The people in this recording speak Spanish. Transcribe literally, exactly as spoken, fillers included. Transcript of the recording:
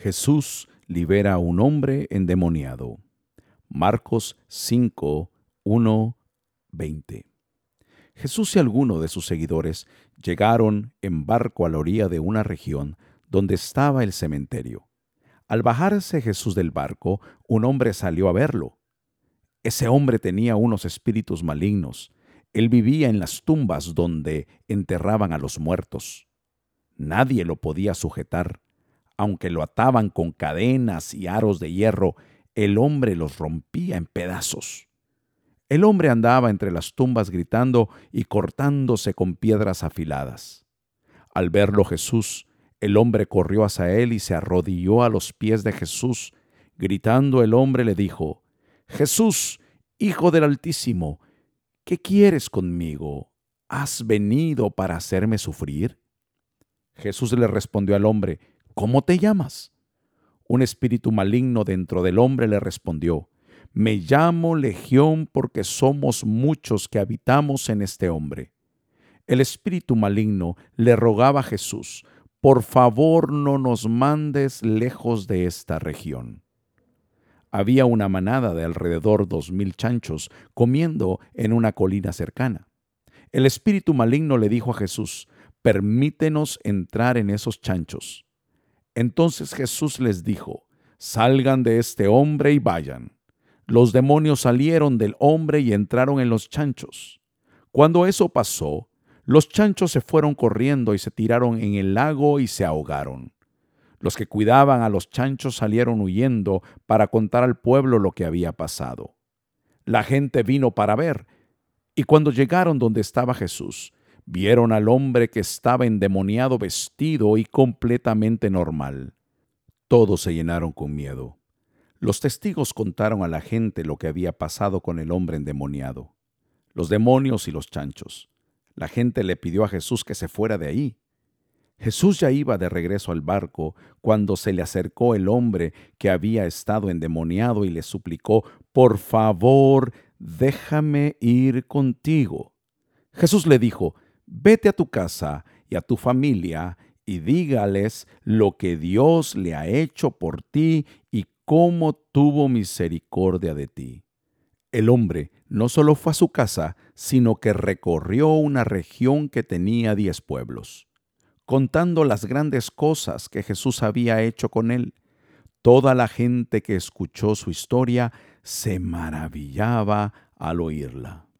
Jesús libera a un hombre endemoniado. Marcos cinco, uno, veinte. Jesús y algunos de sus seguidores llegaron en barco a la orilla de una región donde estaba el cementerio. Al bajarse Jesús del barco, un hombre salió a verlo. Ese hombre tenía unos espíritus malignos. Él vivía en las tumbas donde enterraban a los muertos. Nadie lo podía sujetar. Aunque lo ataban con cadenas y aros de hierro, el hombre los rompía en pedazos. El hombre andaba entre las tumbas gritando y cortándose con piedras afiladas. Al verlo Jesús, el hombre corrió hacia él y se arrodilló a los pies de Jesús. Gritando, el hombre le dijo: «Jesús, Hijo del Altísimo, ¿qué quieres conmigo? ¿Has venido para hacerme sufrir?». Jesús le respondió al hombre: «¿Cómo te llamas?». Un espíritu maligno dentro del hombre le respondió: «Me llamo Legión porque somos muchos que habitamos en este hombre». El espíritu maligno le rogaba a Jesús: «Por favor, no nos mandes lejos de esta región». Había una manada de alrededor dos mil chanchos comiendo en una colina cercana. El espíritu maligno le dijo a Jesús: «Permítenos entrar en esos chanchos». Entonces Jesús les dijo: «Salgan de este hombre y vayan». Los demonios salieron del hombre y entraron en los chanchos. Cuando eso pasó, los chanchos se fueron corriendo y se tiraron en el lago y se ahogaron. Los que cuidaban a los chanchos salieron huyendo para contar al pueblo lo que había pasado. La gente vino para ver, y cuando llegaron donde estaba Jesús, vieron al hombre que estaba endemoniado vestido y completamente normal. Todos se llenaron con miedo. Los testigos contaron a la gente lo que había pasado con el hombre endemoniado, los demonios y los chanchos. La gente le pidió a Jesús que se fuera de ahí. Jesús ya iba de regreso al barco cuando se le acercó el hombre que había estado endemoniado y le suplicó: «Por favor, déjame ir contigo». Jesús le dijo: «Vete a tu casa y a tu familia y dígales lo que Dios le ha hecho por ti y cómo tuvo misericordia de ti». El hombre no solo fue a su casa, sino que recorrió una región que tenía diez pueblos, contando las grandes cosas que Jesús había hecho con él. Toda la gente que escuchó su historia se maravillaba al oírla.